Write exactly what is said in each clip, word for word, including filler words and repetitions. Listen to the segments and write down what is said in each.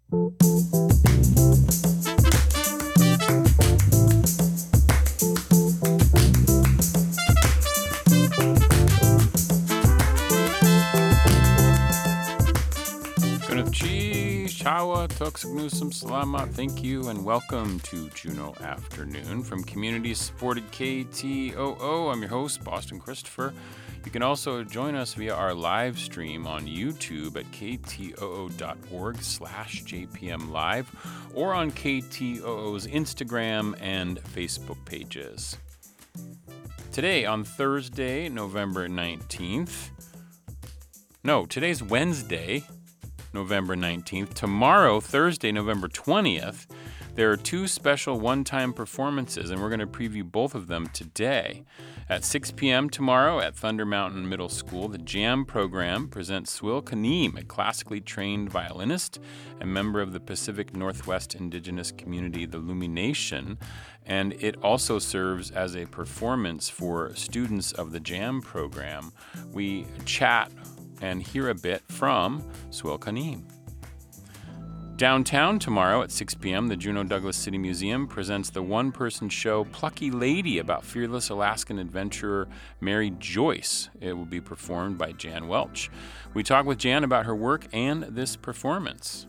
Kunachi, Shawa, Toksagnosum, Salama, thank you, and welcome to Juneau Afternoon from community-supported K T O O. I'm your host, Boston Christopher. You can also join us via our live stream on YouTube at ktoo.org slash JPM Live or on K T O O's Instagram and Facebook pages. Today, on Thursday, November nineteenth, no, today's Wednesday, November nineteenth. Tomorrow, Thursday, November twentieth, there are two special one-time performances, and we're going to preview both of them today. At six p.m. tomorrow at Thunder Mountain Middle School, the Jam program presents Swil Kaneem, a classically trained violinist and member of the Pacific Northwest indigenous community, the Lumination, and it also serves as a performance for students of the Jam program. We chat and hear a bit from Swil Kaneem. Downtown tomorrow at six p.m., the Juneau Douglas City Museum presents the one-person show Plucky Lady about fearless Alaskan adventurer Mary Joyce. It will be performed by Jan Welch. We talk with Jan about her work and this performance.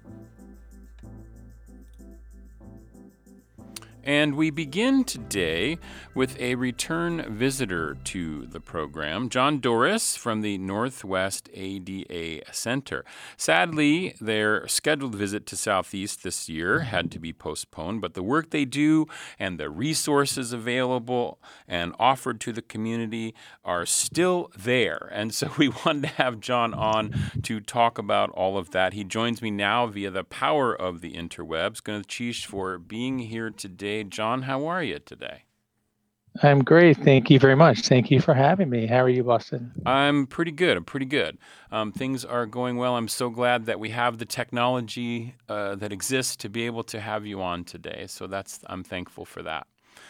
And we begin today with a return visitor to the program, John Doris from the Northwest A D A Center. Sadly, their scheduled visit to Southeast this year had to be postponed, but the work they do and the resources available and offered to the community are still there. And so we wanted to have John on to talk about all of that. He joins me now via the power of the interwebs. Gunachish for being here today. John, how are you today? I'm great. Thank you very much. Thank you for having me. How are you, Boston? I'm pretty good. I'm pretty good. Um, things are going well. I'm so glad that we have the technology uh, that exists to be able to have you on today. So that's I'm thankful for that.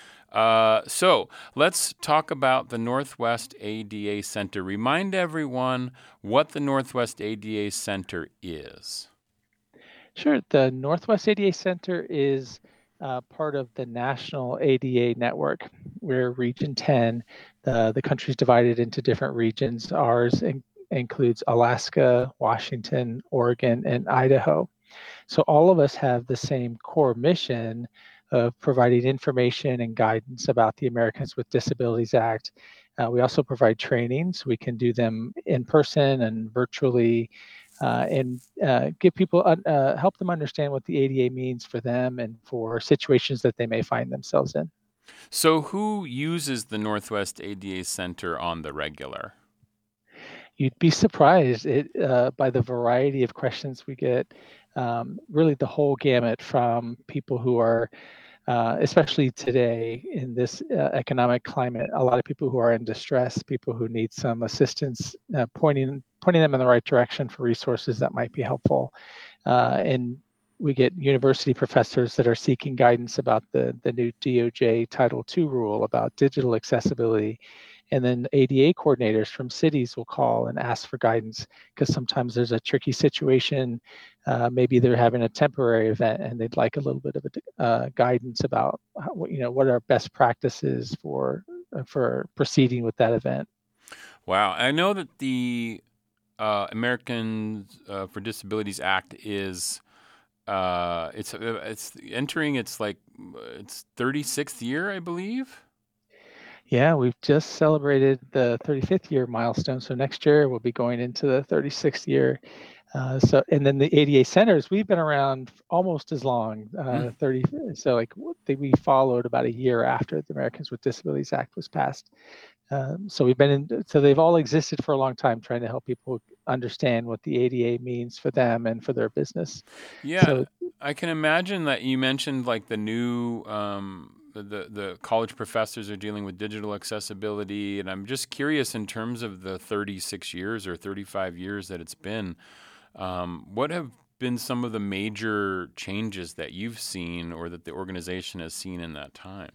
Uh, so let's talk about the Northwest A D A Center. Remind everyone what the Northwest A D A Center is. Sure. The Northwest A D A Center is Uh, part of the national A D A network. We're Region ten. The, the country's divided into different regions. Ours in, includes Alaska, Washington, Oregon, and Idaho. So all of us have the same core mission of providing information and guidance about the Americans with Disabilities Act. Uh, we also provide trainings. We can do them in person and virtually. Uh, and uh, give people, uh, help them understand what the A D A means for them and for situations that they may find themselves in. So who uses the Northwest A D A Center on the regular? You'd be surprised it, uh, by the variety of questions we get, um, really the whole gamut from people who are, uh, especially today in this uh, economic climate, a lot of people who are in distress, people who need some assistance, uh, pointing pointing them in the right direction for resources that might be helpful. Uh, and we get university professors that are seeking guidance about the, the new D O J Title two rule about digital accessibility. And then A D A coordinators from cities will call and ask for guidance because sometimes there's a tricky situation. Uh, maybe they're having a temporary event and they'd like a little bit of a, uh, guidance about how, you know, what are best practices for uh, for proceeding with that event. Wow, I know that the uh, Americans uh, for Disabilities Act is uh, it's it's entering its like its thirty-sixth year, I believe. Yeah, we've just celebrated the thirty-fifth year milestone. So next year we'll be going into the thirty-sixth year. Uh, so, and then the A D A centers, we've been around almost as long, uh, mm. thirty. So like we followed about a year after the Americans with Disabilities Act was passed. Um, so we've been in, so they've all existed for a long time, trying to help people understand what the A D A means for them and for their business. Yeah, so, I can imagine that you mentioned like the new, um, the, the the college professors are dealing with digital accessibility, and I'm just curious in terms of the thirty-six years or thirty-five years that it's been, um, what have been some of the major changes that you've seen or that the organization has seen in that time?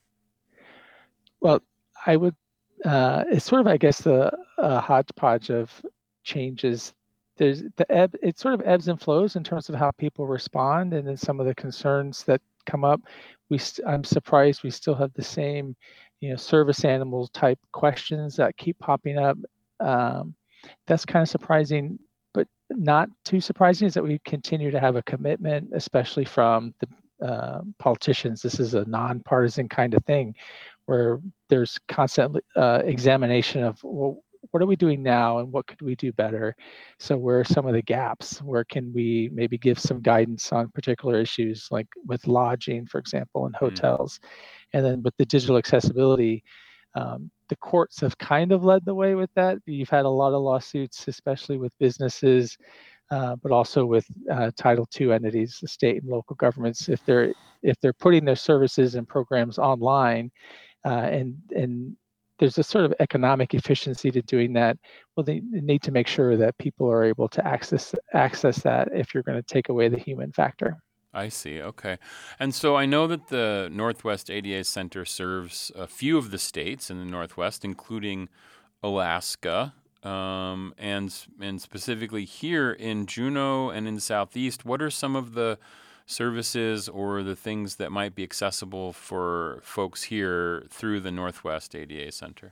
Well, I would. Uh, it's sort of, I guess, the uh, hodgepodge of changes there's the ebb, it sort of ebbs and flows in terms of how people respond, and then some of the concerns that come up. We, st- I'm surprised we still have the same, you know, service animal type questions that keep popping up. Um, that's kind of surprising, but not too surprising is that we continue to have a commitment, especially from the uh, politicians. This is a nonpartisan kind of thing where there's constant uh, examination of, well, what are we doing now and what could we do better? So where are some of the gaps? Where can we maybe give some guidance on particular issues, like with lodging, for example, and hotels? Mm. And then with the digital accessibility, um, the courts have kind of led the way with that. You've had a lot of lawsuits, especially with businesses, uh, but also with uh, Title two entities, the state and local governments. If they're if they're putting their services and programs online, uh, and and there's a sort of economic efficiency to doing that, well, they need to make sure that people are able to access access that if you're going to take away the human factor. I see. Okay. And so I know that the Northwest A D A Center serves a few of the states in the Northwest, including Alaska, um, and and specifically here in Juneau and in the Southeast. What are some of the services or the things that might be accessible for folks here through the Northwest A D A Center?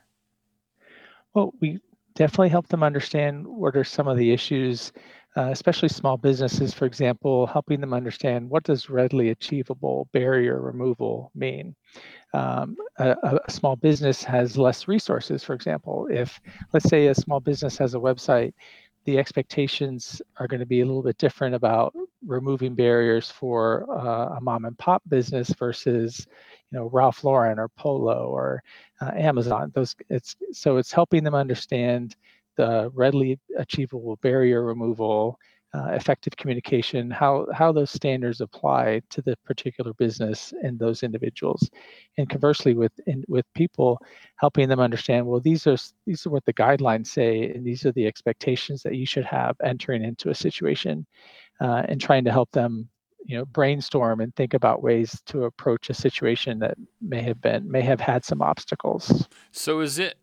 Well, we definitely help them understand what are some of the issues, uh, especially small businesses, for example, helping them understand what does readily achievable barrier removal mean. Um, a, a small business has less resources, for example. If, let's say, a small business has a website, the expectations are going to be a little bit different about removing barriers for uh, a mom and pop business versus, you know, Ralph Lauren or Polo or uh, Amazon. Those it's so it's helping them understand the readily achievable barrier removal, uh, effective communication, how how those standards apply to the particular business and those individuals, and conversely with in, with people, helping them understand, well, these are these are what the guidelines say, and these are the expectations that you should have entering into a situation, uh, and trying to help them, you know, brainstorm and think about ways to approach a situation that may have been may have had some obstacles. So is it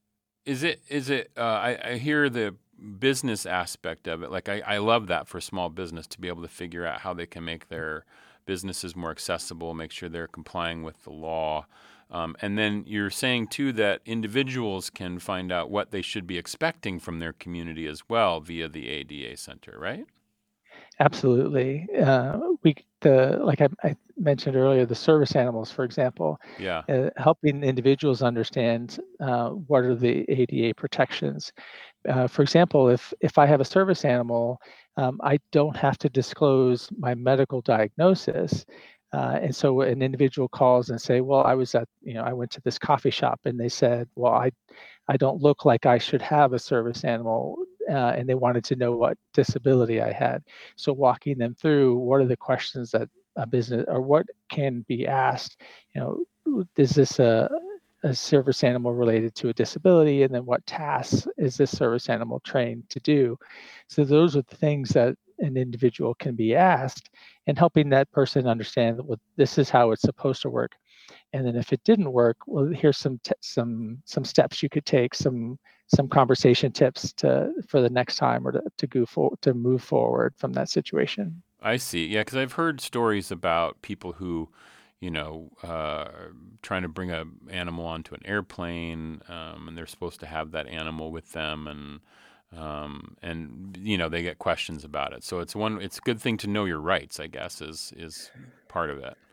is it is it? Uh, I, I hear the business aspect of it. Like I, I love that for small business to be able to figure out how they can make their businesses more accessible, make sure they're complying with the law. Um, and then you're saying, too, that individuals can find out what they should be expecting from their community as well via the A D A Center, right? Absolutely. Uh, we the like I, I mentioned earlier, the service animals, for example, yeah, uh, helping individuals understand uh, what are the A D A protections. Uh, for example, if if I have a service animal, um, I don't have to disclose my medical diagnosis. Uh, and so an individual calls and say, well, I was at, you know, I went to this coffee shop and they said, well, I, I don't look like I should have a service animal. Uh, and they wanted to know what disability I had. So walking them through what are the questions that a business or what can be asked, you know, is this a, a service animal related to a disability? And then what tasks is this service animal trained to do? So those are the things that an individual can be asked, and helping that person understand that, well, this is how it's supposed to work. And then if it didn't work, well, here's some t- some some steps you could take, some some conversation tips to for the next time, or to to go for, to move forward from that situation. I see. Yeah, because I've heard stories about people who, you know, uh, trying to bring an animal onto an airplane, um, and they're supposed to have that animal with them, and um, and you know they get questions about it. So it's one. It's a good thing to know your rights, I guess, is is part of it.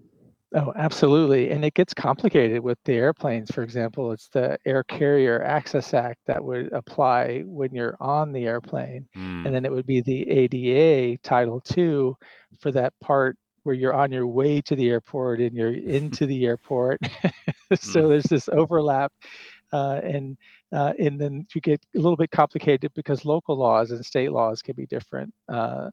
Oh, absolutely. And it gets complicated with the airplanes. For example, it's the Air Carrier Access Act that would apply when you're on the airplane. Mm. And then it would be the A D A Title two for that part where you're on your way to the airport and you're into the airport. So mm. there's this overlap. Uh, and uh, and then you get a little bit complicated because local laws and state laws can be different. Uh,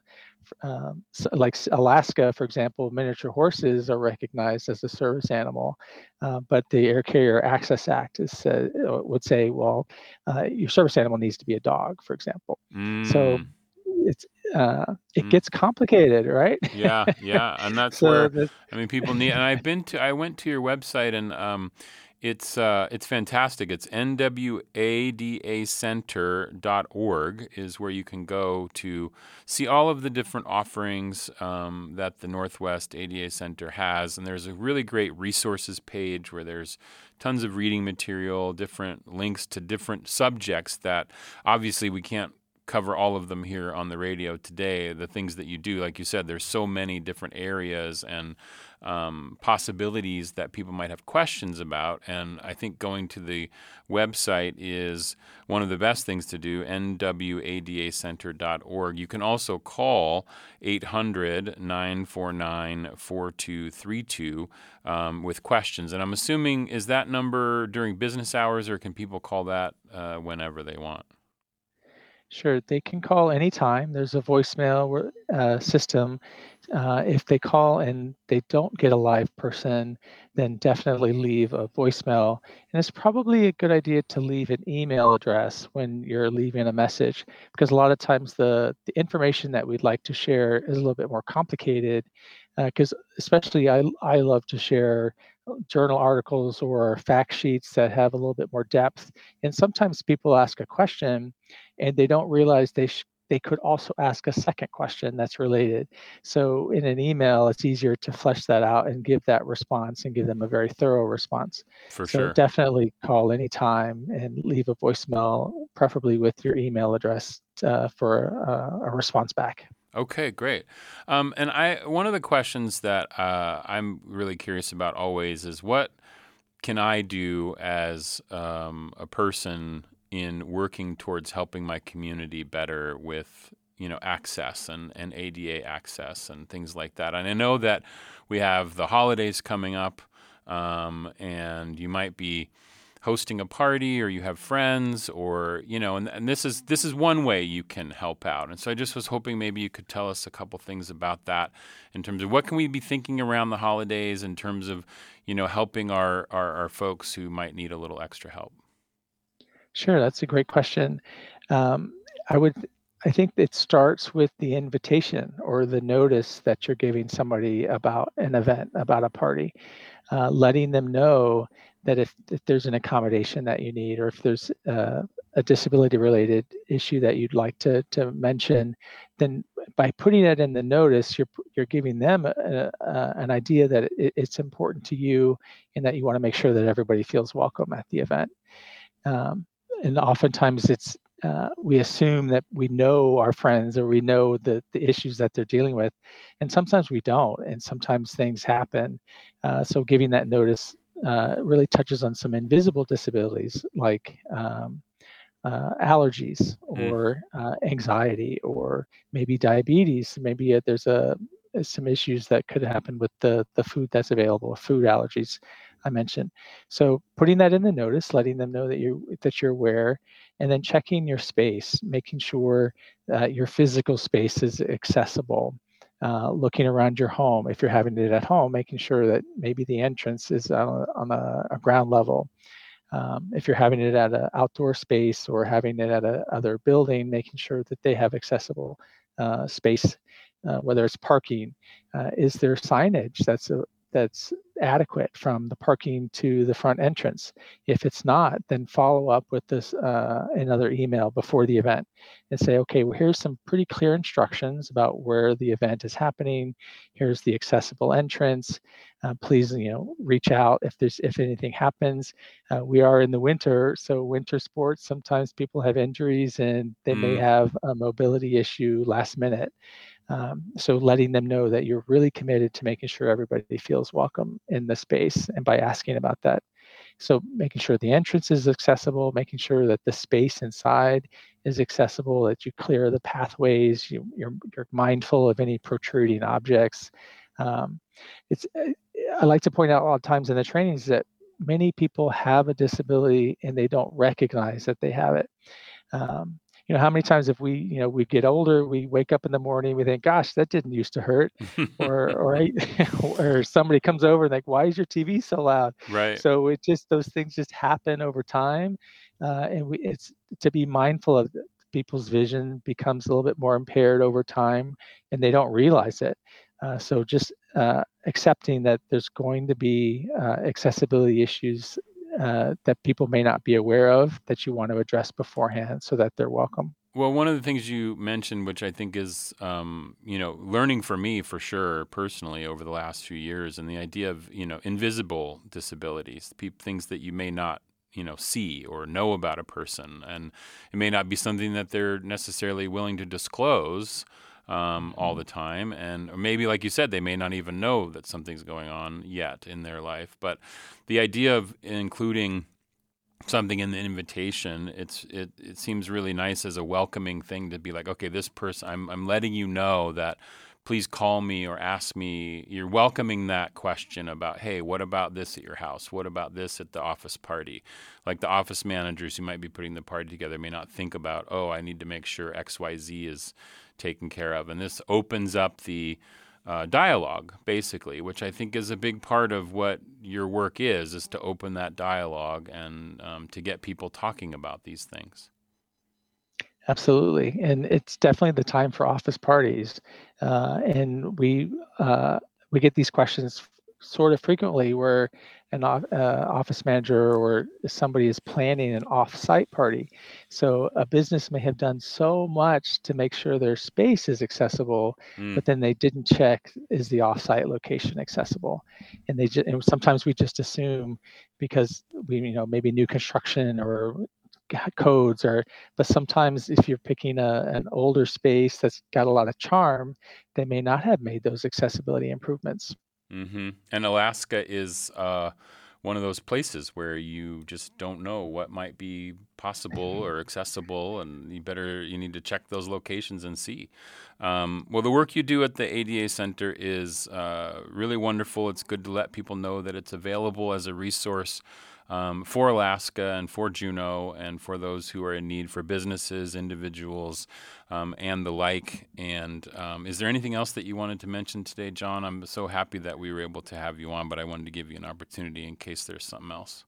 um, so like Alaska, for example, miniature horses are recognized as a service animal, uh, but the Air Carrier Access Act is, uh, would say, well, uh, your service animal needs to be a dog, for example. Mm. So it's uh, it mm. gets complicated, right? Yeah, yeah, and that's so where the, I mean, people need. And I've been to, I went to your website, and um, It's uh, it's fantastic. It's N W A D A center dot org is where you can go to see all of the different offerings um, that the Northwest A D A Center has. And there's a really great resources page where there's tons of reading material, different links to different subjects that obviously we can't cover all of them here on the radio today. The things that you do, like you said, there's so many different areas and um, possibilities that people might have questions about. And I think going to the website is one of the best things to do, N W A D A center dot org. You can also call eight hundred, nine four nine, four two three two um, with questions. And I'm assuming, is that number during business hours, or can people call that uh, whenever they want? Sure, they can call anytime. There's a voicemail uh, system. Uh, if they call and they don't get a live person, then definitely leave a voicemail. And it's probably a good idea to leave an email address when you're leaving a message, because a lot of times the, the information that we'd like to share is a little bit more complicated. Because uh, especially I, I love to share journal articles or fact sheets that have a little bit more depth. And sometimes people ask a question and they don't realize they sh- they could also ask a second question that's related. So in an email, it's easier to flesh that out and give that response and give them a very thorough response. For so sure. Definitely call anytime and leave a voicemail, preferably with your email address uh, for uh, a response back. Okay, great. Um, and I one of the questions that uh, I'm really curious about always is, what can I do as um, a person in working towards helping my community better with, you know, access and, and A D A access and things like that. And I know that we have the holidays coming up, um, and you might be hosting a party, or you have friends, or, you know, and, and this is this is one way you can help out. And so I just was hoping maybe you could tell us a couple things about that in terms of what can we be thinking around the holidays in terms of, you know, helping our, our, our folks who might need a little extra help. Sure, that's a great question. Um, I would, I think it starts with the invitation or the notice that you're giving somebody about an event, about a party, uh, letting them know that if, if there's an accommodation that you need, or if there's uh, a disability-related issue that you'd like to to mention, then by putting it in the notice, you're you're giving them a, a, an idea that it, it's important to you, and that you want to make sure that everybody feels welcome at the event. Um, and oftentimes it's uh, we assume that we know our friends, or we know the, the issues that they're dealing with, and sometimes we don't, and sometimes things happen. Uh, so giving that notice uh, really touches on some invisible disabilities, like um, uh, allergies, or uh, anxiety, or maybe diabetes. Maybe uh, there's a some issues that could happen with the the food that's available, food allergies I mentioned. So putting that in the notice, letting them know that you that you're aware, and then checking your space, making sure that your physical space is accessible. Uh, looking around your home, if you're having it at home, making sure that maybe the entrance is on a, on a, a ground level. Um, if you're having it at an outdoor space or having it at a other building, making sure that they have accessible uh, space, uh, whether it's parking. Uh, is there signage that's a, that's adequate from the parking to the front entrance? If it's not, then follow up with this uh, another email before the event and say, okay, well, here's some pretty clear instructions about where the event is happening. Here's the accessible entrance. Uh, please, you know, reach out if there's if anything happens. Uh, we are in the winter, so winter sports, sometimes people have injuries and they mm. may have a mobility issue last minute. Um, so letting them know that you're really committed to making sure everybody feels welcome in the space, and by asking about that. So making sure the entrance is accessible, making sure that the space inside is accessible, that you clear the pathways, you, you're, you're mindful of any protruding objects. Um, it's I like to point out a lot of times in the trainings that many people have a disability and they don't recognize that they have it. Um, you know, how many times if we, you know, we get older, we wake up in the morning, we think, gosh, that didn't used to hurt. or or, or somebody comes over and like, why is your T V so loud? Right. So it just, those things just happen over time. Uh, and we, it's to be mindful of people's vision becomes a little bit more impaired over time and they don't realize it. Uh, so just uh, accepting that there's going to be uh, accessibility issues uh, that people may not be aware of that you want to address beforehand so that they're welcome. Well, one of the things you mentioned, which I think is, um, you know, learning for me for sure, personally over the last few years, and the idea of, you know, invisible disabilities, pe- things that you may not, you know, see or know about a person, and it may not be something that they're necessarily willing to disclose um, all the time, and or maybe, like you said, they may not even know that something's going on yet in their life. But the idea of including something in the invitation, it's it, it seems really nice as a welcoming thing to be like, okay, this person, I'm I'm letting you know that please call me or ask me. You're welcoming that question about, hey, what about this at your house? What about this at the office party? Like the office managers who might be putting the party together may not think about, oh, I need to make sure X Y Z is taken care of. And this opens up the Uh, dialogue, basically, which I think is a big part of what your work is, is to open that dialogue and um, to get people talking about these things. Absolutely. And it's definitely the time for office parties. Uh, and we uh, we get these questions sort of frequently where an uh, office manager or somebody is planning an off-site party. So a business may have done so much to make sure their space is accessible, Mm. but then they didn't check, is the off-site location accessible? And they just, and sometimes we just assume because we, you know, maybe new construction or codes or, but sometimes if you're picking a, an older space that's got a lot of charm, they may not have made those accessibility improvements. Mm-hmm. And Alaska is uh, one of those places where you just don't know what might be possible or accessible, and you better you need to check those locations and see. Um, well, the work you do at the A D A Center is uh, really wonderful. It's good to let people know that it's available as a resource Um, for Alaska and for Juneau and for those who are in need, for businesses, individuals, um, and the like. And um, is there anything else that you wanted to mention today, John? I'm so happy that we were able to have you on, but I wanted to give you an opportunity in case there's something else.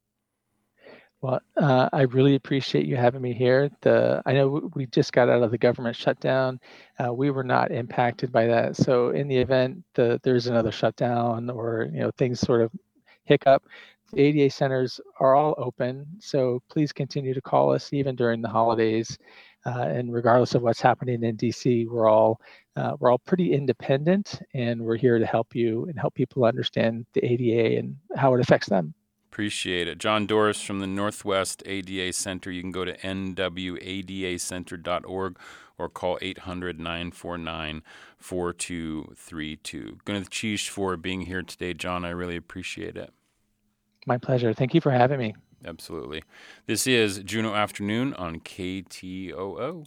Well, uh, I really appreciate you having me here. The I know we just got out of the government shutdown. Uh, we were not impacted by that. So in the event the, there's another shutdown or you know things sort of hiccup, the A D A centers are all open. So please continue to call us even during the holidays. Uh, and regardless of what's happening in D C, we're all uh, we're all pretty independent, and we're here to help you and help people understand the A D A and how it affects them. Appreciate it. John Doris from the Northwest A D A Center. You can go to n w a d a center dot org or call eight hundred, nine four nine, four two three two. Gwyneth Cheesh for being here today, John. I really appreciate it. My pleasure. Thank you for having me. Absolutely. This is Juneau Afternoon on K T O O.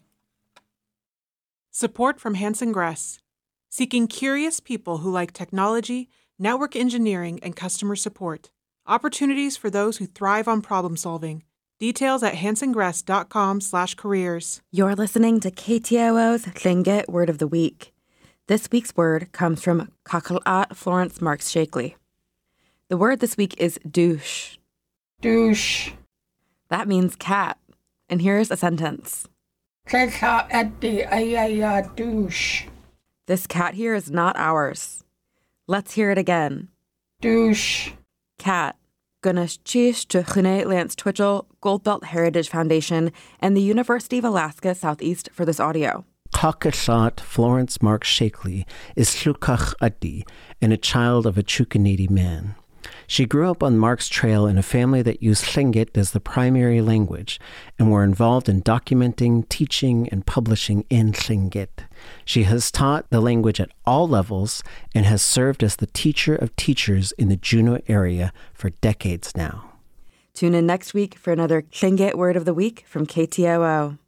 Support from Hanson Gress, seeking curious people who like technology, network engineering, and customer support. Opportunities for those who thrive on problem solving. Details at hansongress.com slash careers. You're listening to K T O O's Tlingit Word of the Week. This week's word comes from Kakalat Florence Marks Shakely. The word this week is douche. Douche. That means cat. And here's a sentence. Kaka at the ayaya douche. This cat here is not ours. Let's hear it again. Douche. Cat. Gunas Chish to Chune Lance Twitchell, Goldbelt Heritage Foundation, and the University of Alaska Southeast for this audio. Kakasat Florence Marks Shakely is Tlukach Addi and a child of a Chukanidi man. She grew up on Marks Trail in a family that used Tlingit as the primary language and were involved in documenting, teaching, and publishing in Tlingit. She has taught the language at all levels and has served as the teacher of teachers in the Juneau area for decades now. Tune in next week for another Tlingit Word of the Week from K T O O.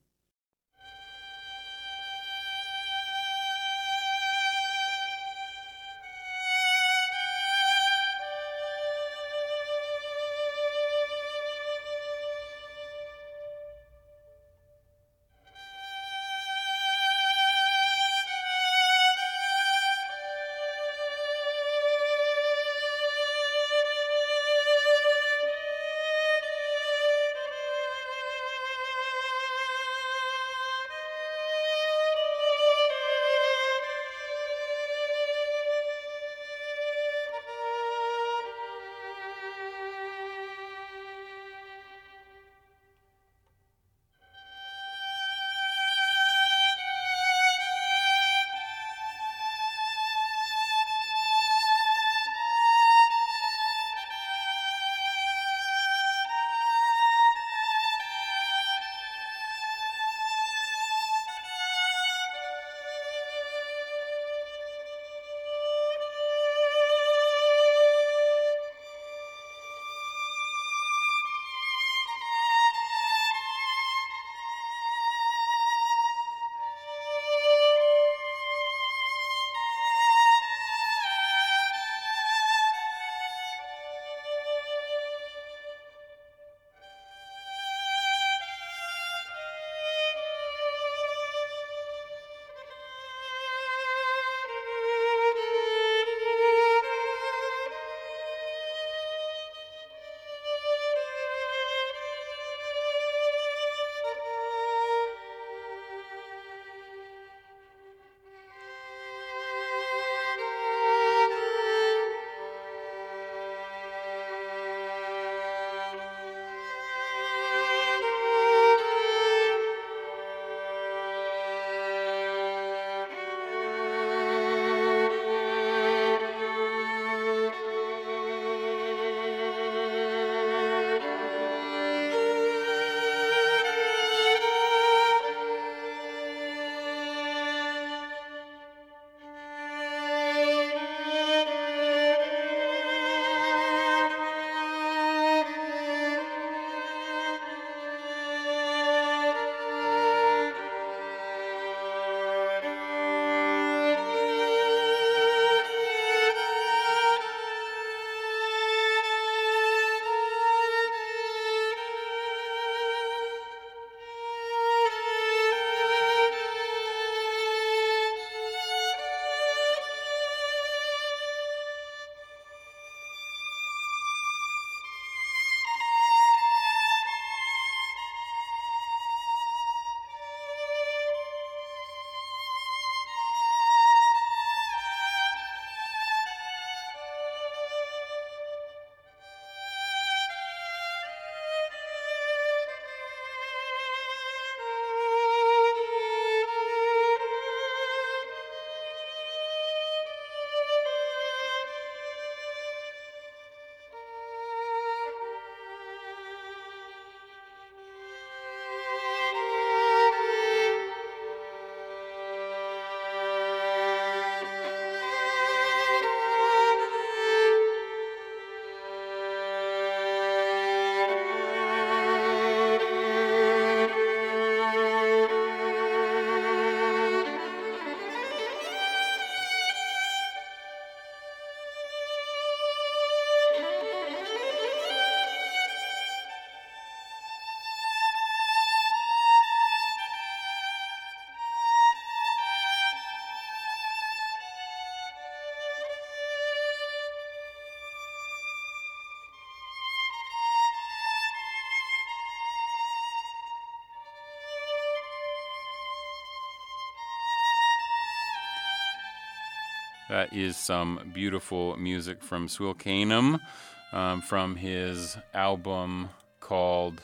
That is some beautiful music from Swill Canum um, from his album called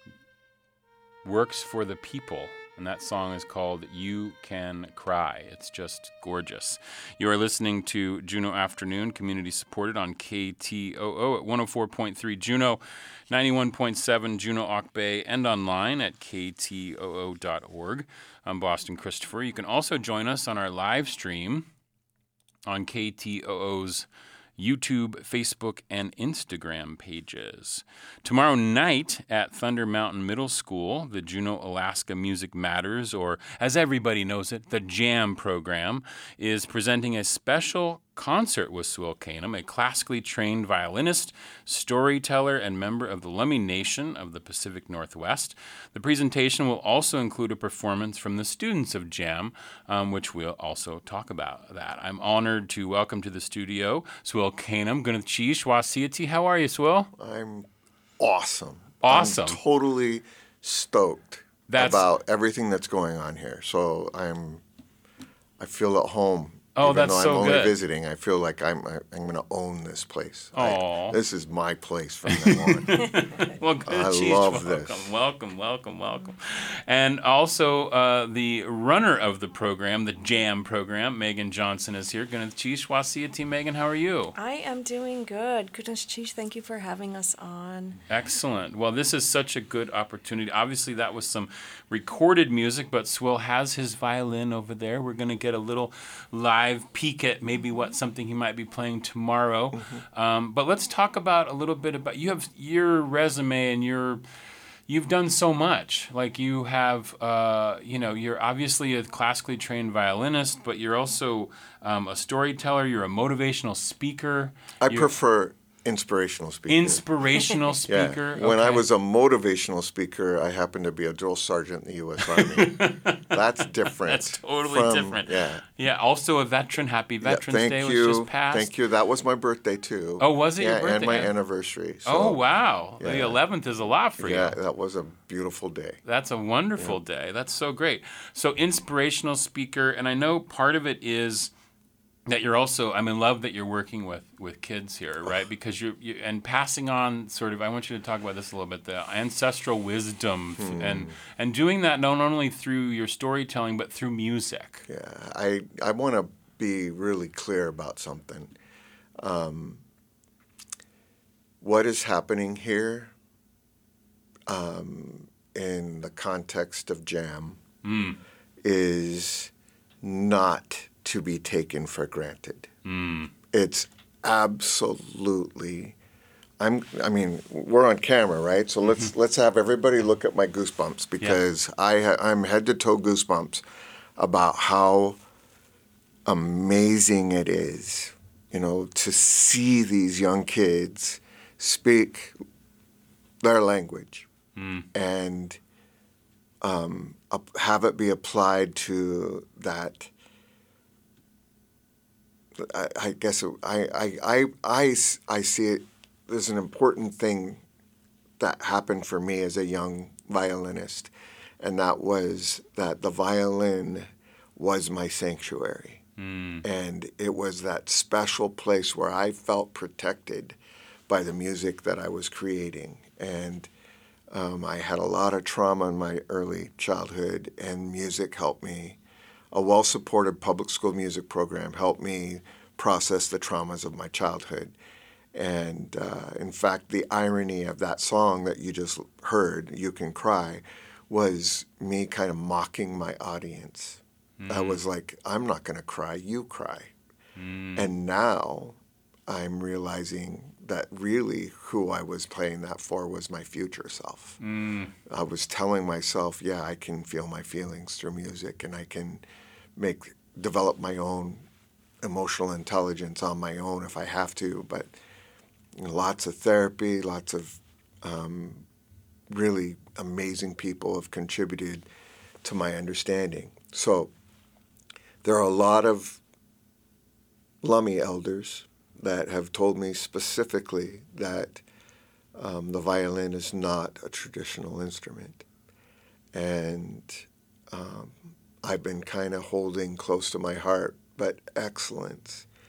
Works for the People. And that song is called You Can Cry. It's just gorgeous. You are listening to Juneau Afternoon, community supported on K T O O at one oh four point three Juneau, ninety-one point seven Juneau Auk Bay, and online at K T O O dot org. I'm Boston Christopher. You can also join us on our live stream on K T O O's YouTube, Facebook, and Instagram pages. Tomorrow night at Thunder Mountain Middle School, the Juneau, Alaska Music Matters, or as everybody knows it, the JAM program, is presenting a special concert with Swill Canum, a classically trained violinist, storyteller, and member of the Lummi Nation of the Pacific Northwest. The presentation will also include a performance from the students of JAM, um, which we'll also talk about that. I'm honored to welcome to the studio Swill Canum. Gunath Chi Swasiati. How are you, Swill? I'm awesome. Awesome. I'm totally stoked That's... about everything that's going on here. So I'm, I feel at home. Oh, Even that's though so I'm only good. visiting, I feel like I'm I'm going to own this place. Aw. I, this is my place from now on. Well, good. I Jeez, love welcome, this. Welcome, welcome, welcome. And also uh, the runner of the program, the JAM program, Megan Johnson is here. Gunath Chi Swasiati. Megan, how are you? I am doing good. Gunath Chi, thank you for having us on. Excellent. Well, this is such a good opportunity. Obviously, that was some recorded music, but Swill has his violin over there. We're going to get a little live peek at maybe what something he might be playing tomorrow. Mm-hmm. Um, but let's talk about a little bit about, you have your resume and your, you've done so much. Like you have, uh, you know, you're obviously a classically trained violinist, but you're also um, a storyteller. You're a motivational speaker. I You're prefer inspirational speaker. Inspirational speaker. Yeah. When okay. I was a motivational speaker, I happened to be a drill sergeant in the U S Army. That's different. That's totally from, different. Yeah. Yeah. Also a veteran. Happy Veterans yeah, thank Day you. was just passed. Thank you. That was my birthday too. Oh, was it yeah, your birthday? and my anniversary. So, oh, wow. yeah. The eleventh is a lot for yeah, you. that was a beautiful day. That's a wonderful yeah. day. That's so great. So inspirational speaker, and I know part of it is that you're also, I'm in love that you're working with, with kids here, right? Because you're, you, and passing on sort of, I want you to talk about this a little bit, the ancestral wisdom, hmm. and and doing that not only through your storytelling, but through music. Yeah, I, I want to be really clear about something. Um, what is happening here um, in the context of JAM mm. is not to be taken for granted. Mm. It's absolutely. I'm. I mean, we're on camera, right? So let's let's have everybody look at my goosebumps because yeah. I ha- I'm head to toe goosebumps about how amazing it is, you know, to see these young kids speak their language mm. and um, have it be applied to that. I, I guess I, I, I, I, I see it as an important thing that happened for me as a young violinist, and that was that the violin was my sanctuary. Mm. And it was that special place where I felt protected by the music that I was creating. And um, I had a lot of trauma in my early childhood, and music helped me. A well-supported public school music program helped me process the traumas of my childhood. And uh, in fact, the irony of that song that you just heard, You Can Cry, was me kind of mocking my audience. Mm. I was like, I'm not going to cry, you cry. Mm. And now I'm realizing that really who I was playing that for was my future self. Mm. I was telling myself, yeah, I can feel my feelings through music, and I can make develop my own emotional intelligence on my own if I have to. But you know, lots of therapy, lots of um, really amazing people have contributed to my understanding. So there are a lot of Lummi elders that have told me specifically that um, the violin is not a traditional instrument. And um, I've been kind of holding close to my heart, but excellence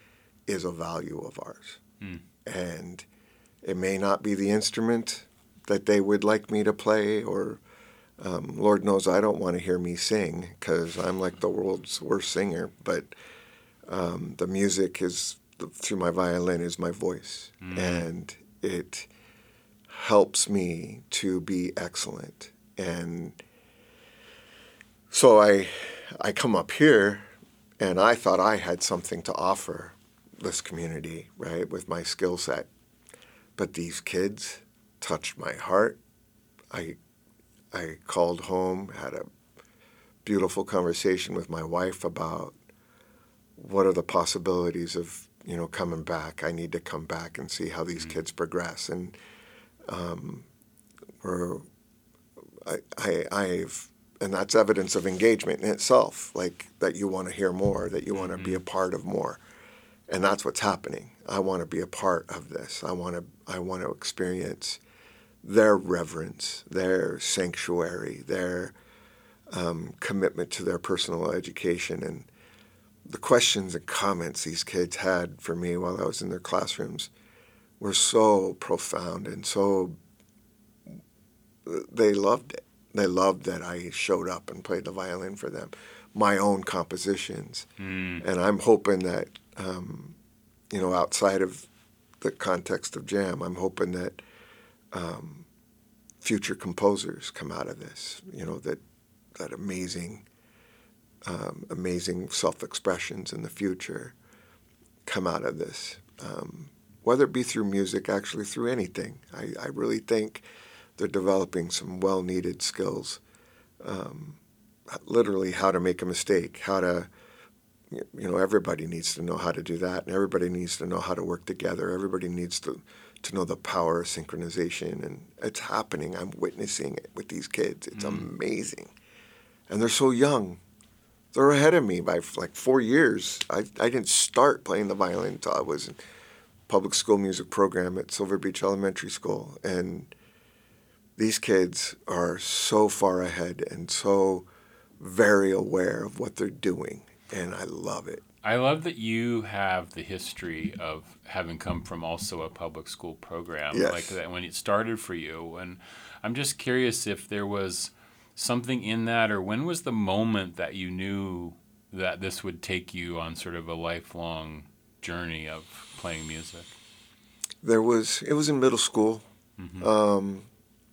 is a value of ours. Mm. And it may not be the instrument that they would like me to play, or um, Lord knows I don't want to hear me sing because I'm like the world's worst singer. But um, the music is, through my violin, is my voice. Mm. And it helps me to be excellent. And so I, I come up here, and I thought I had something to offer this community, right, with my skill set. But these kids touched my heart. I, I called home, had a beautiful conversation with my wife about what are the possibilities of, you know, coming back. I need to come back and see how these mm-hmm. kids progress. And um, we're, I, I, I've, and that's evidence of engagement in itself, like that you want to hear more, that you want to mm-hmm. be a part of more. And that's what's happening. I want to be a part of this. I want to, I want to experience their reverence, their sanctuary, their um, commitment to their personal education. And the questions and comments these kids had for me while I was in their classrooms were so profound and so, they loved it. They loved that I showed up and played the violin for them, my own compositions. Mm. And I'm hoping that, um, you know, outside of the context of jam, I'm hoping that um, future composers come out of this, you know, that that amazing, um, amazing self-expressions in the future come out of this, um, whether it be through music, actually through anything. I, I really think they're developing some well-needed skills, um, literally how to make a mistake, how to, you know, everybody needs to know how to do that, and everybody needs to know how to work together. Everybody needs to, to know the power of synchronization, and it's happening. I'm witnessing it with these kids. It's mm. amazing. And they're so young. They're ahead of me by like four years. I, I didn't start playing the violin until I was in public school music program at Silver Beach Elementary School, and these kids are so far ahead and so very aware of what they're doing, and I love it. I love that you have the history of having come from also a public school program, yes. like that when it started for you. And I'm just curious if there was something in that, or when was the moment that you knew that this would take you on sort of a lifelong journey of playing music? There was, it was in middle school. Mm-hmm. Um,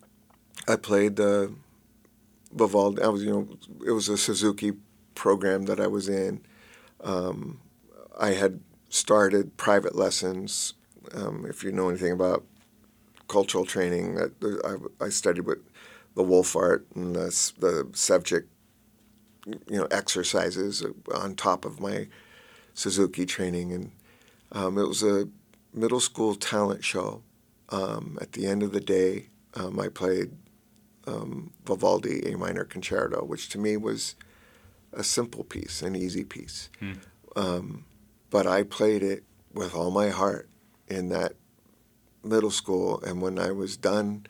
I played the Vivaldi. I was, you know, it was a Suzuki program that I was in. Um, I had started private lessons. Um, if you know anything about cultural training, that I, I studied with the Wolfart and the, the Sevcik, you know, exercises on top of my Suzuki training, and um, it was a middle school talent show. Um, at the end of the day, um, I played um, Vivaldi A minor concerto, which to me was a simple piece, an easy piece. Hmm. Um, but I played it with all my heart in that middle school, and when I was done,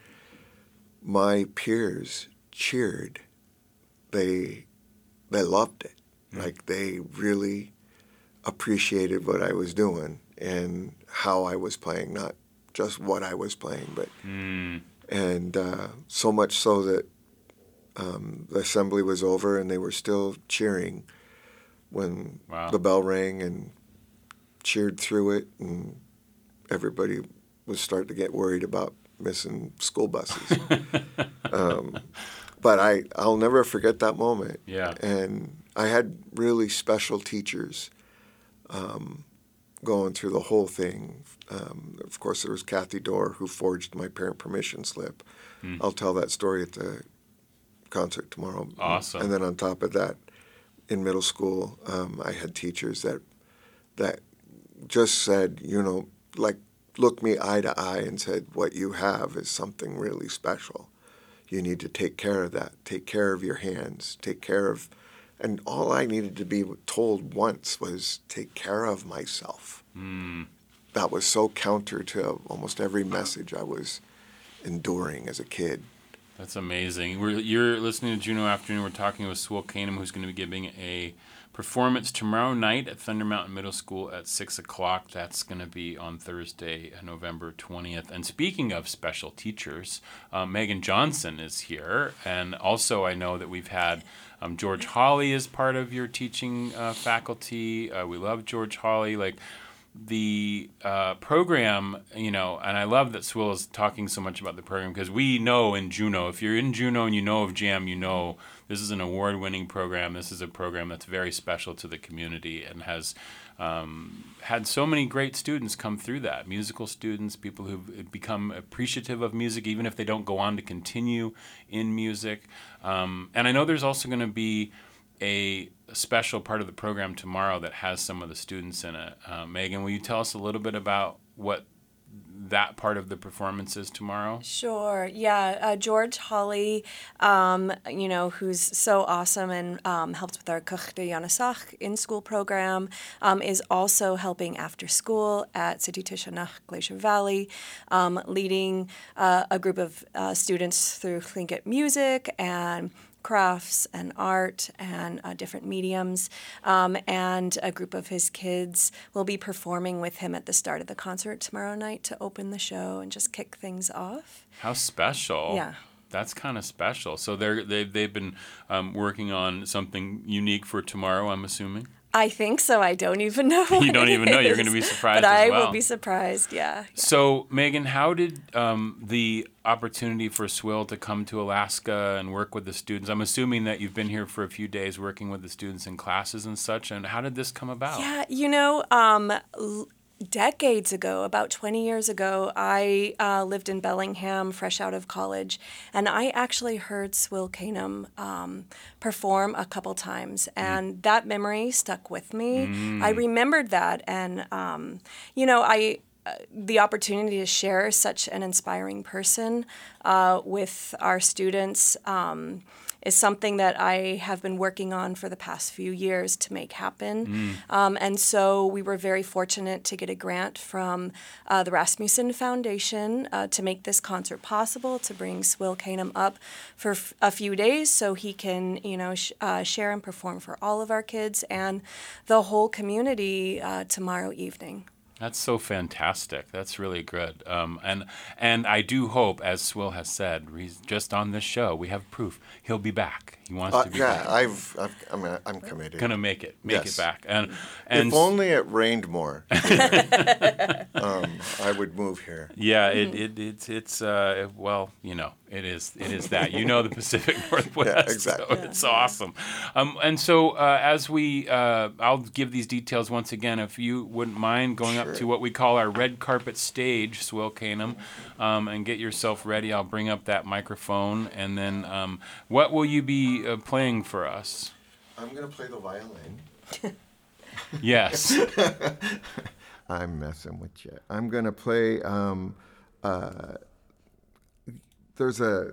my peers cheered. They they loved it. Hmm. Like, they really appreciated what I was doing and how I was playing, not just what I was playing, but mm. and uh, so much so that um, the assembly was over and they were still cheering when wow. the bell rang, and cheered through it, and everybody was starting to get worried about missing school buses. um, but I, I'll never forget that moment. Yeah. And I had really special teachers um, going through the whole thing. Um, of course, there was Kathy Dorr, who forged my parent permission slip. Mm. I'll tell that story at the concert tomorrow. Awesome. And then on top of that, in middle school, um, I had teachers that that just said, you know, like, looked me eye to eye and said, what you have is something really special. You need to take care of that. Take care of your hands. Take care of... And all I needed to be told once was take care of myself. Mm. That was so counter to almost every message I was enduring as a kid. That's amazing. We're, you're listening to Juno Afternoon. We're talking with Sewell Kanem, who's going to be giving a performance tomorrow night at Thunder Mountain Middle School at six o'clock. That's going to be on Thursday, November twentieth. And speaking of special teachers, uh, Megan Johnson is here. And also I know that we've had um, George Hawley as part of your teaching uh, faculty. Uh, we love George Hawley. Like, the uh, program, you know, and I love that Swill is talking so much about the program, because we know in Juneau, if you're in Juneau and you know of JAM, you know this is an award-winning program. This is a program that's very special to the community and has um, had so many great students come through that. Musical students, people who've become appreciative of music, even if they don't go on to continue in music. Um, and I know there's also going to be a special part of the program tomorrow that has some of the students in it. Uh, Megan, will you tell us a little bit about what that part of the performance is tomorrow? Sure. Yeah. Uh, George Hawley, um, you know, who's so awesome and um, helps with our Kuchte Yanasach in-school program, um, is also helping after school at City Tishanach Glacier Valley, um, leading uh, a group of uh, students through Tlingit music and crafts and art and uh, different mediums, um, and a group of his kids will be performing with him at the start of the concert tomorrow night to open the show and just kick things off. How special. Yeah. That's kind of special. So they're, they've, they've been um, working on something unique for tomorrow, I'm assuming? I think so. I don't even know. You don't even know. You're going to be surprised but as I well. will be surprised, yeah. yeah. So, Megan, how did um, the opportunity for Swill to come to Alaska and work with the students? I'm assuming that you've been here for a few days working with the students in classes and such. And how did this come about? Yeah, you know, um, l- decades ago, about twenty years ago, I uh, lived in Bellingham, fresh out of college, and I actually heard Swill Canum um, perform a couple times, and mm. that memory stuck with me. Mm. I remembered that, and um, you know, I. Uh, the opportunity to share such an inspiring person uh, with our students um, is something that I have been working on for the past few years to make happen. Mm. Um, and so we were very fortunate to get a grant from uh, the Rasmussen Foundation uh, to make this concert possible, to bring Swill Canum up for f- a few days so he can, you know, sh- uh, share and perform for all of our kids and the whole community uh, tomorrow evening. That's so fantastic. That's really good. Um, and and I do hope, as Swill has said, he's just on this show, we have proof he'll be back. He wants uh, to be yeah, back. Yeah, I've, I've, I'm, uh, I'm committed. Gonna make it, make yes. it back. And, and if only it rained more, um, I would move here. Yeah, it, it it's it's uh, well, you know, it is it is that. You know the Pacific Northwest. Yeah, exactly. So it's awesome. Um, and so uh, as we, uh, I'll give these details once again, if you wouldn't mind going sure. up to what we call our red carpet stage, Swill Canum, um, and get yourself ready. I'll bring up that microphone, and then um, what will you be uh, playing for us? I'm going to play the violin. Yes. I'm messing with you. I'm going to play, um, uh, there's a,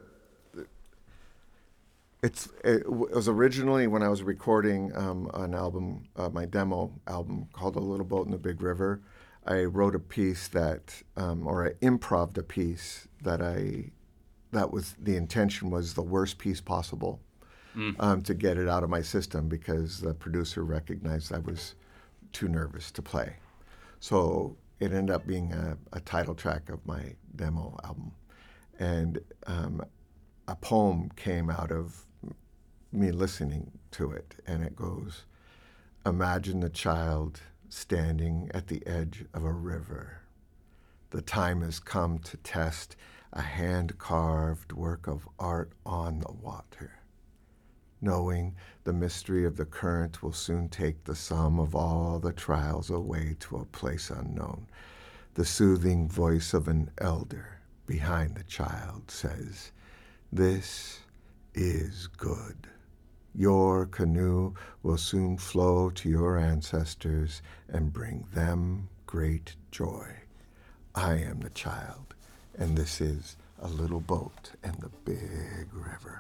it's, it was originally when I was recording um, an album, uh, my demo album called A Little Boat in the Big River. I wrote a piece that, um, or I improv'd a piece that I, that was, the intention was the worst piece possible mm. um, to get it out of my system because the producer recognized I was too nervous to play. So it ended up being a, a title track of my demo album. And um, a poem came out of me listening to it, and it goes, imagine the child standing at the edge of a river. The time has come to test a hand-carved work of art on the water. Knowing the mystery of the current will soon take the sum of all the trials away to a place unknown. The soothing voice of an elder behind the child says, this is good. Your canoe will soon flow to your ancestors and bring them great joy. I am the child, and this is a little boat in the big river.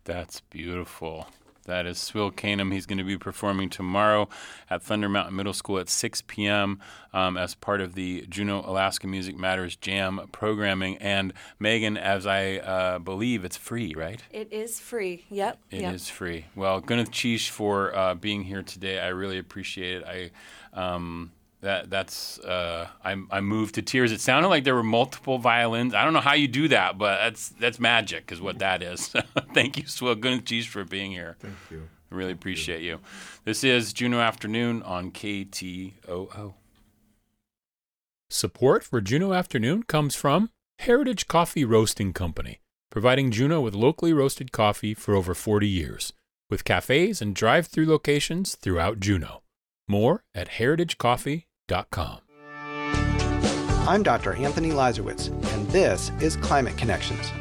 That's beautiful. That is Swill Canum. He's going to be performing tomorrow at Thunder Mountain Middle School at six p.m. Um, as part of the Juneau Alaska Music Matters Jam programming. And Megan, as I uh, believe, it's free, right? It is free. Yep. It yep. is free. Well, Gunneth Chish for uh, being here today. I really appreciate it. I um, that that's uh, I'm I'm moved to tears. It sounded like there were multiple violins. I don't know how you do that, but that's that's magic, is what that is. Thank you, Swill Gunneth Chish, for being here. Thank you. I really appreciate you. This is Juneau Afternoon on K T O O. Support for Juneau Afternoon comes from Heritage Coffee Roasting Company, providing Juneau with locally roasted coffee for over forty years, with cafes and drive-through locations throughout Juneau. More at heritage coffee dot com. I'm Doctor Anthony Lazarowitz, and this is Climate Connections.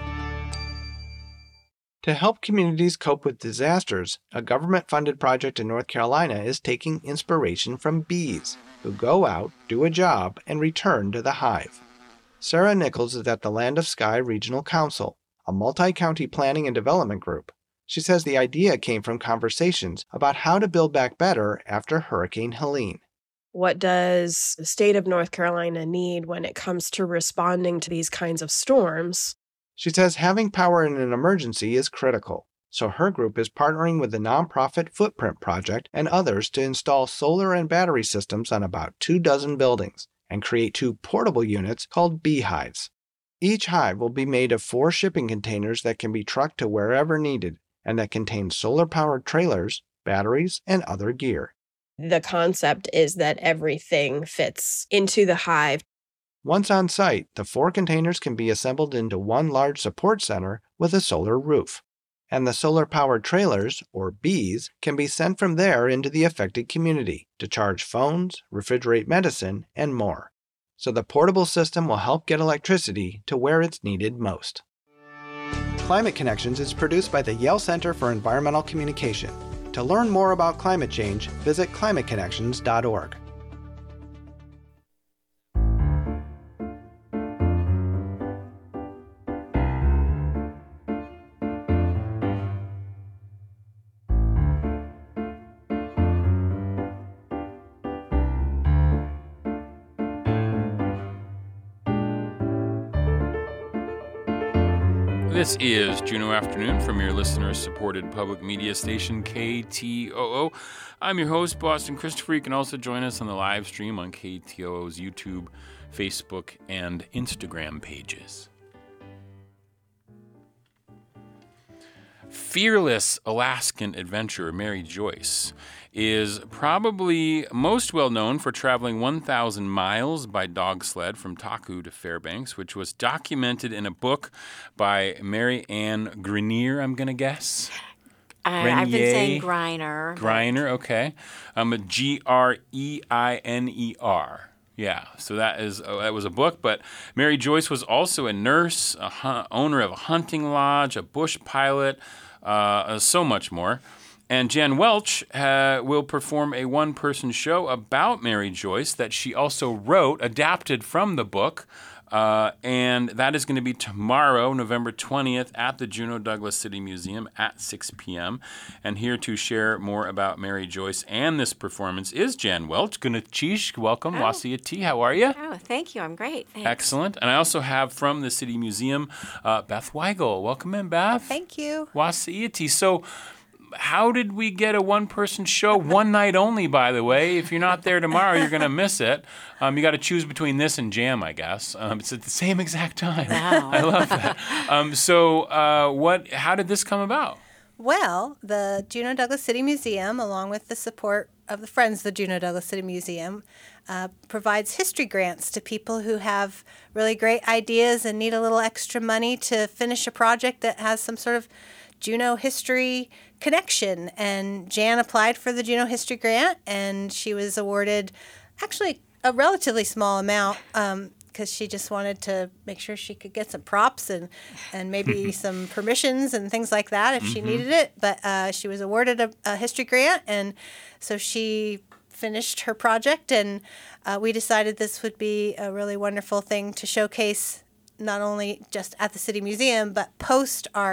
To help communities cope with disasters, a government-funded project in North Carolina is taking inspiration from bees, who go out, do a job, and return to the hive. Sarah Nichols is at the Land of Sky Regional Council, a multi-county planning and development group. She says the idea came from conversations about how to build back better after Hurricane Helene. What does the state of North Carolina need when it comes to responding to these kinds of storms? She says having power in an emergency is critical, so her group is partnering with the nonprofit Footprint Project and others to install solar and battery systems on about two dozen buildings and create two portable units called beehives. Each hive will be made of four shipping containers that can be trucked to wherever needed and that contain solar-powered trailers, batteries, and other gear. The concept is that everything fits into the hive. Once on site, the four containers can be assembled into one large support center with a solar roof. And the solar-powered trailers, or bees, can be sent from there into the affected community to charge phones, refrigerate medicine, and more. So the portable system will help get electricity to where it's needed most. Climate Connections is produced by the Yale Center for Environmental Communication. To learn more about climate change, visit climate connections dot org. This is Juneau Afternoon from your listener-supported public media station, K T O O. I'm your host, Boston Christopher. You can also join us on the live stream on K T O O's YouTube, Facebook, and Instagram pages. Fearless Alaskan adventurer Mary Joyce is probably most well known for traveling one thousand miles by dog sled from Taku to Fairbanks, which was documented in a book by Mary Ann Grenier, I'm going to guess. Uh, I've been saying Greiner. Greiner, okay. Um, G R E I N E R. Yeah, so that is uh, that was a book, but Mary Joyce was also a nurse, a hu- owner of a hunting lodge, a bush pilot, uh, so much more. And Jan Welch uh, will perform a one-person show about Mary Joyce that she also wrote, adapted from the book. Uh, and that is going to be tomorrow, November twentieth, at the Juneau Douglas City Museum at six p.m. And here to share more about Mary Joyce and this performance is Jan Welch. Gunneth Chish, welcome. Oh. Wasiyati, how are you? Oh, thank you. I'm great. Thanks. Excellent. And I also have from the City Museum, uh, Beth Weigel. Welcome in, Beth. Thank you. Wasiyati. So, how did we get a one-person show? One night only, by the way. If you're not there tomorrow, you're going to miss it. Um, you got to choose between this and Jam, I guess. Um, it's at the same exact time. Wow. I love that. Um, so, uh, what? How did this come about? Well, the Juneau Douglas City Museum, along with the support of the Friends of the Juneau Douglas City Museum, uh, provides history grants to people who have really great ideas and need a little extra money to finish a project that has some sort of Juneau history connection. And Jan applied for the Juneau History Grant, and she was awarded actually a relatively small amount um, because she just wanted to make sure she could get some props and, and maybe some permissions and things like that if mm-hmm. she needed it. But uh, she was awarded a, a history grant, and so she finished her project, and uh, we decided this would be a really wonderful thing to showcase not only just at the City Museum, but post our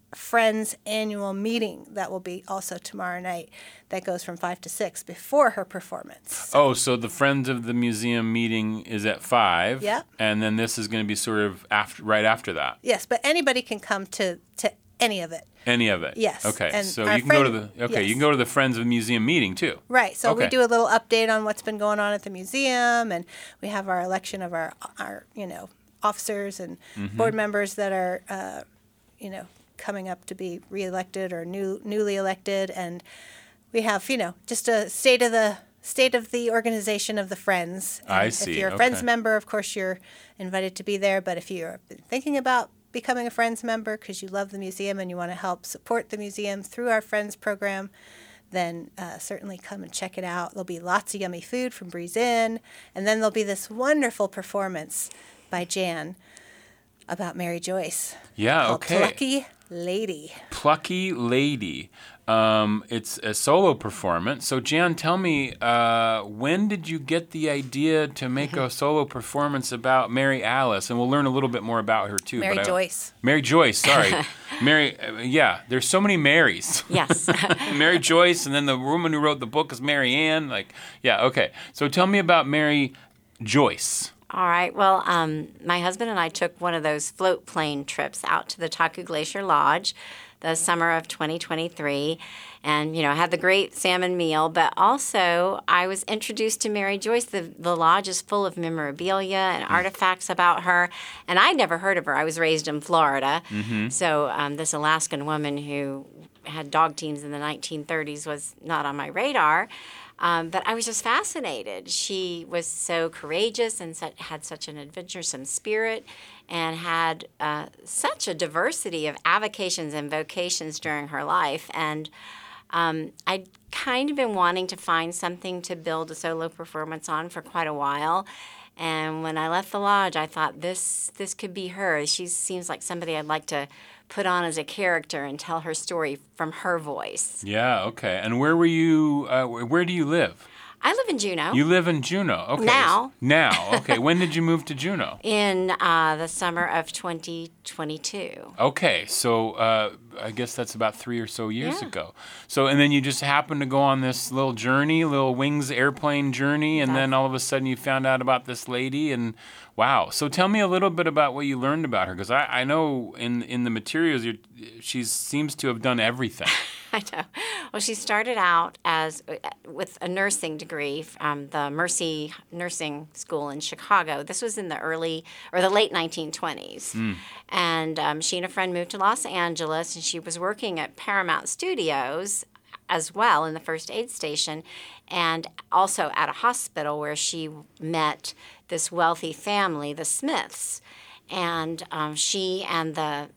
Friends annual meeting that will be also tomorrow night that goes from five to six before her performance. Oh, so the Friends of the Museum meeting is at five. Yep. And then this is going to be sort of after, right after that. Yes, but anybody can come to, to any of it. Any of it? Yes. Okay, and so our you can friend, go to the okay, yes. you can go to the Friends of the Museum meeting too. Right. So okay. we do a little update on what's been going on at the museum, and we have our election of our our you know officers and mm-hmm. board members that are uh, you know coming up to be reelected or new newly elected, and we have you know just a state of the state of the organization of the Friends. And I see. If you're a okay. Friends member, of course you're invited to be there. But if you're thinking about becoming a Friends member because you love the museum and you want to help support the museum through our Friends program, then uh, certainly come and check it out. There'll be lots of yummy food from Breeze Inn, and then there'll be this wonderful performance by Jan about Mary Joyce. Yeah, called okay. Plucky Lady. Plucky Lady. Um, it's a solo performance. So, Jan, tell me, uh, when did you get the idea to make a solo performance about Mary Alice? And we'll learn a little bit more about her, too. Mary but I, Joyce. Mary Joyce, sorry. Mary, uh, yeah, there's so many Marys. Yes. Mary Joyce, and then the woman who wrote the book is Mary Ann. Like, yeah, okay. So tell me about Mary Joyce. All right. Well, um, my husband and I took one of those float plane trips out to the Taku Glacier Lodge the summer of twenty twenty-three, and, you know, had the great salmon meal, but also I was introduced to Mary Joyce. The, the lodge is full of memorabilia and artifacts about her, and I'd never heard of her. I was raised in Florida, mm-hmm. so um, this Alaskan woman who had dog teams in the nineteen thirties was not on my radar. Um, but I was just fascinated. She was so courageous and such, had such an adventuresome spirit, and had uh, such a diversity of avocations and vocations during her life. And um, I'd kind of been wanting to find something to build a solo performance on for quite a while. And when I left the lodge, I thought this this could be her. She seems like somebody I'd like to put on as a character and tell her story from her voice. Yeah, okay. And where were you, uh, where do you live? I live in Juneau. You live in Juneau. Okay. Now. Now. Okay. When did you move to Juneau? In uh, the summer of twenty twenty-two. Okay. So uh, I guess that's about three or so years Yeah. ago. So, and then you just happened to go on this little journey, little wings airplane journey, and That's- then all of a sudden you found out about this lady, and wow. So tell me a little bit about what you learned about her, because I, I know in, in the materials you're, she seems to have done everything. I know. Well, she started out as with a nursing degree from the Mercy Nursing School in Chicago. This was in the early or the late nineteen twenties. Mm. And um, she and a friend moved to Los Angeles, and she was working at Paramount Studios as well in the first aid station, and also at a hospital where she met this wealthy family, the Smiths. And um, she and the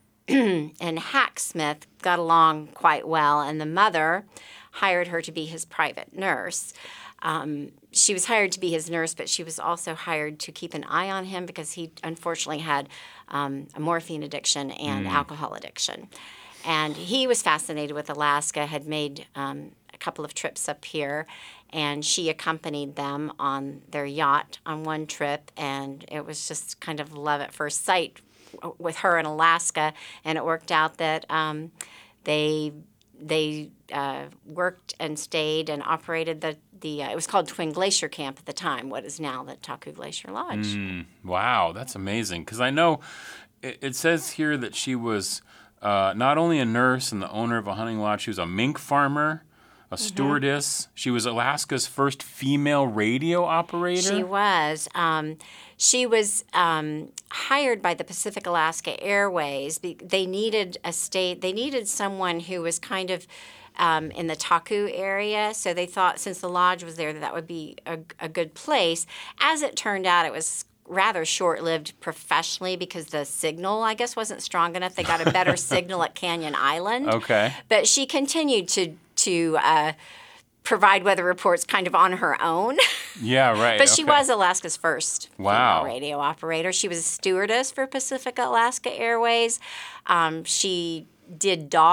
and Hack Smith got along quite well, and the mother hired her to be his private nurse. Um, she was hired to be his nurse, but she was also hired to keep an eye on him because he unfortunately had um, a morphine addiction and Mm. alcohol addiction. And he was fascinated with Alaska, had made um, a couple of trips up here, and she accompanied them on their yacht on one trip, and it was just kind of love at first sight with her in Alaska, and it worked out that um, they they uh, worked and stayed and operated the the uh, it was called Twin Glacier Camp at the time, what is now the Taku Glacier Lodge. Mm, wow, that's amazing. Because I know it, it says here that she was uh, not only a nurse and the owner of a hunting lodge, she was a mink farmer, a stewardess. Mm-hmm. She was Alaska's first female radio operator. She was. Um, she was um, hired by the Pacific Alaska Airways. They needed a state. They needed someone who was kind of um, in the Taku area. So they thought, since the lodge was there, that that would be a, a good place. As it turned out, it was rather short-lived professionally because the signal, I guess, wasn't strong enough. They got a better signal at Canyon Island. Okay. But she continued to to uh, provide weather reports kind of on her own. Yeah, right. But she okay. was Alaska's first Wow. female radio operator. She was a stewardess for Pacific Alaska Airways. Um, she did dog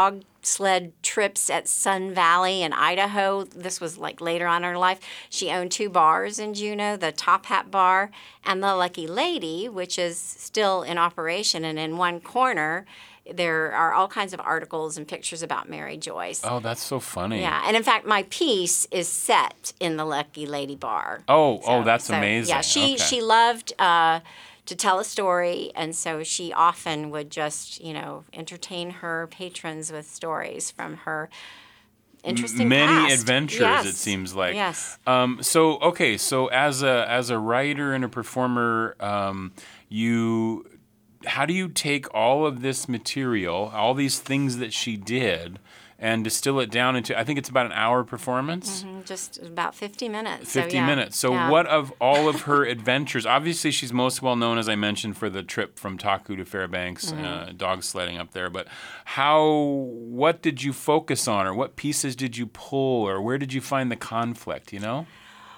sled trips at Sun Valley in Idaho. This was like later on in her life. She owned two bars in Juneau, the Top Hat Bar and the Lucky Lady, which is still in operation. And in one corner, there are all kinds of articles and pictures about Mary Joyce. Oh, that's so funny. Yeah, and in fact, my piece is set in the Lucky Lady Bar. Oh, So- oh, that's so, amazing. Yeah, she Okay. she loved uh, to tell a story, and so she often would just, you know, entertain her patrons with stories from her interesting many past. adventures. Yes. It seems like. Yes. Um, so okay, so as a as a writer and a performer, um, you. How do you take all of this material, all these things that she did, and distill it down into, I think it's about an hour performance? Mhm, just about fifty minutes. So, fifty yeah. minutes. So Yeah. what of all of her adventures? Obviously, she's most well known, as I mentioned, for the trip from Taku to Fairbanks, Mhm. uh, dog sledding up there. But how, what did you focus on, or what pieces did you pull, or where did you find the conflict, you know?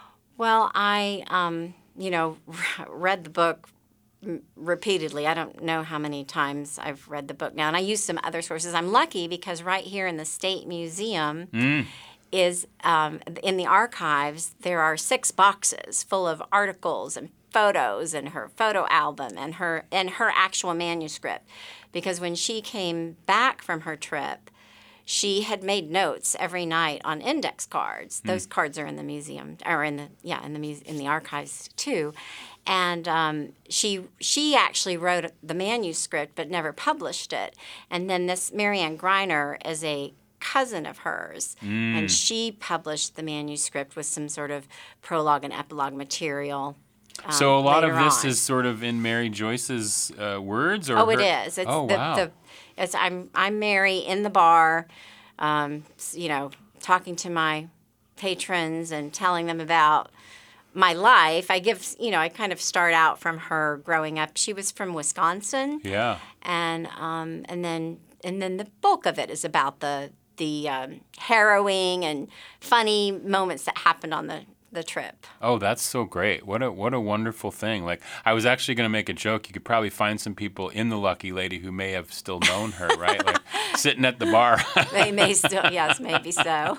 Well, I, um, you know, read the book m- repeatedly. I don't know how many times I've read the book now, and I use some other sources. I'm lucky because right here in the State Museum Mm. is um, in the archives. There are six boxes full of articles and photos and her photo album and her and her actual manuscript. Because when she came back from her trip, she had made notes every night on index cards. Those Mm. cards are in the museum, or in the yeah, in the muse- in the archives too. And um, she she actually wrote the manuscript, but never published it. And then this Marianne Greiner is a cousin of hers, Mm. and she published the manuscript with some sort of prologue and epilogue material. Um, So a lot of later this on. is sort of in Mary Joyce's uh, words, or Oh, it her- is. It's oh the, wow! the it's I'm I'm Mary in the bar, um, s- you know, talking to my patrons and telling them about my life. I give, you know, I kind of start out from her growing up. She was from Wisconsin, yeah. and um, and then and then the bulk of it is about the the um, harrowing and funny moments that happened on the the trip. Oh, that's so great. What a what a wonderful thing. Like, I was actually going to make a joke. You could probably find some people in the Lucky Lady who may have still known her, right? Like sitting at the bar. They may still, yes, maybe so.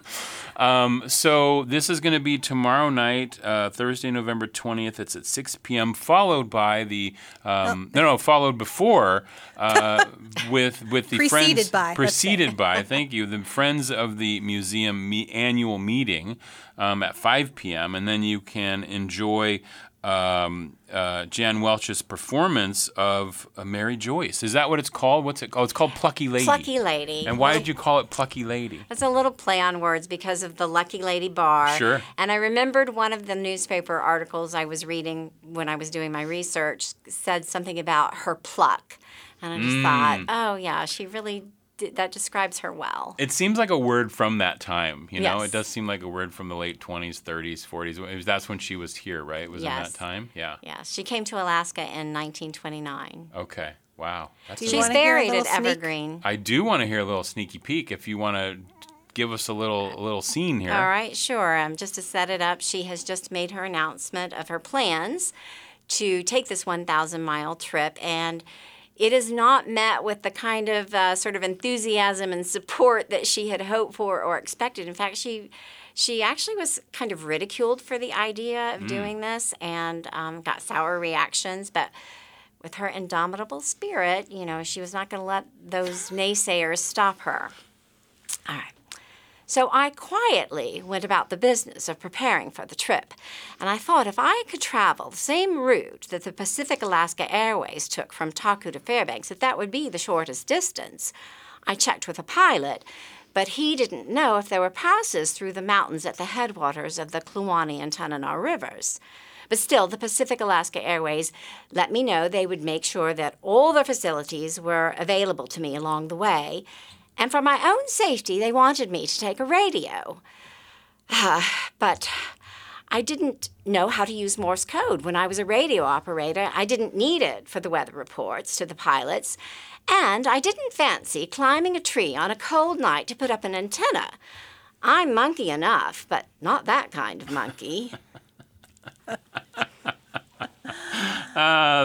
Um, so this is going to be tomorrow night, uh, Thursday, November twentieth. It's at six p.m., followed by the, um, no, no, followed before uh, with with the Preceded Friends. by, let's Preceded by, thank you, the Friends of the Museum me- annual meeting um, at five p.m., and then you can enjoy um, uh, Jan Welch's performance of uh, Mary Joyce. Is that what it's called? What's it called? It's called Plucky Lady. Plucky Lady. And why did you call it Plucky Lady? It's a little play on words because of the Lucky Lady Bar. Sure. And I remembered one of the newspaper articles I was reading when I was doing my research said something about her pluck. And I just Mm. thought, oh, yeah, she really did, that describes her well. It seems like a word from that time, you know? Yes. It does seem like a word from the late twenties, thirties, forties. It was- That's when she was here, right? It was in Yes. that time? Yeah. Yeah, she came to Alaska in nineteen twenty-nine. Okay. Wow. That's She's wanna hear a buried at little sneak? Evergreen. I do want to hear a little sneaky peek if you want to give us a little a little scene here. All right, sure. Um, just to set it up, she has just made her announcement of her plans to take this one thousand mile trip, and it is not met with the kind of uh, sort of enthusiasm and support that she had hoped for or expected. In fact, she she actually was kind of ridiculed for the idea of Mm. doing this and um, got sour reactions, but with her indomitable spirit, you know, she was not going to let those naysayers stop her. All right. So I quietly went about the business of preparing for the trip, and I thought if I could travel the same route that the Pacific Alaska Airways took from Taku to Fairbanks, that that would be the shortest distance. I checked with a pilot, but he didn't know if there were passes through the mountains at the headwaters of the Kluane and Tanana rivers. But still, the Pacific Alaska Airways let me know they would make sure that all their facilities were available to me along the way. And for my own safety, they wanted me to take a radio. But I didn't know how to use Morse code. When I was a radio operator, I didn't need it for the weather reports to the pilots. And I didn't fancy climbing a tree on a cold night to put up an antenna. I'm monkey enough, but not that kind of monkey. Ah,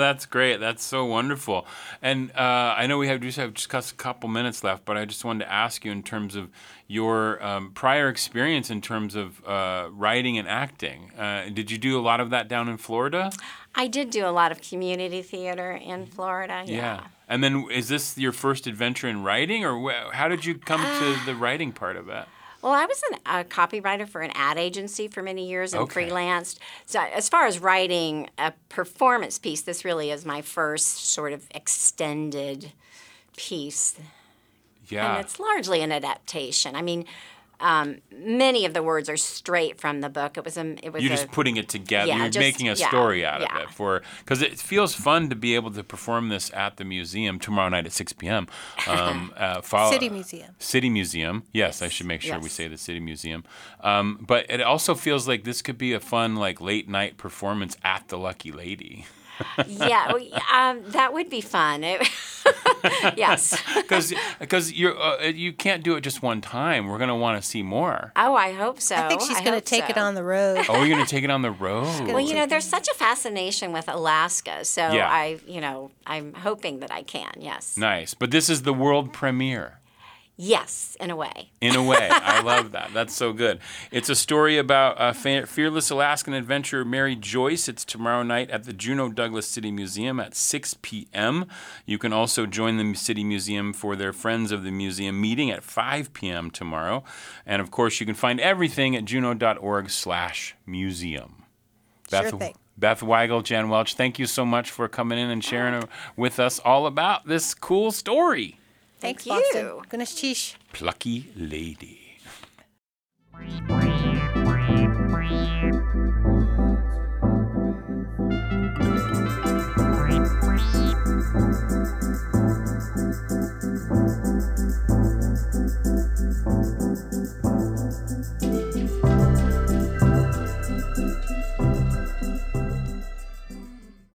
that's great. That's so wonderful. And uh, I know we have just have just a couple minutes left, but I just wanted to ask you in terms of your um, prior experience in terms of uh, writing and acting. Uh, did you do a lot of that down in Florida? I did do a lot of community theater in Florida. Yeah. yeah. And then is this your first adventure in writing, or wh- how did you come Uh, to the writing part of it? Well, I was an, a copywriter for an ad agency for many years and Okay. freelanced. So as far as writing a performance piece, this really is my first sort of extended piece. Yeah. And it's largely an adaptation. I mean, um, many of the words are straight from the book. It was a, it was You're a, just putting it together. Yeah, You're just- making a yeah, story out yeah. of it for because it feels fun to be able to perform this at the museum tomorrow night at six p.m. Um, uh, follow, City Museum. City Museum. Yes, I should make sure we Yes. say the City Museum. Um, but it also feels like this could be a fun like late night performance at the Lucky Lady. yeah, well, um, that would be fun. It- yes. Because you're uh, you can't do it just one time. We're gonna want to see more. Oh, I hope so. I think she's going to hope take so. it on the road. Oh, you're gonna take it on the road. Well, you know, there's such a fascination with Alaska, so Yeah. I, you know, I'm hoping that I can. Yes. Nice. But this is the world premiere. Yes, in a way. In a way. I love that. That's so good. It's a story about uh, fe- fearless Alaskan adventurer Mary Joyce. It's tomorrow night at the Juneau Douglas City Museum at six p.m. You can also join the City Museum for their Friends of the Museum meeting at five p.m. tomorrow. And, of course, you can find everything at juneau.org slash museum. Sure thing. Beth Weigel, Jan Welch, thank you so much for coming in and sharing uh, with us all about this cool story. Thanks, Thank you. Boston. Ganesh Chish. Plucky Lady.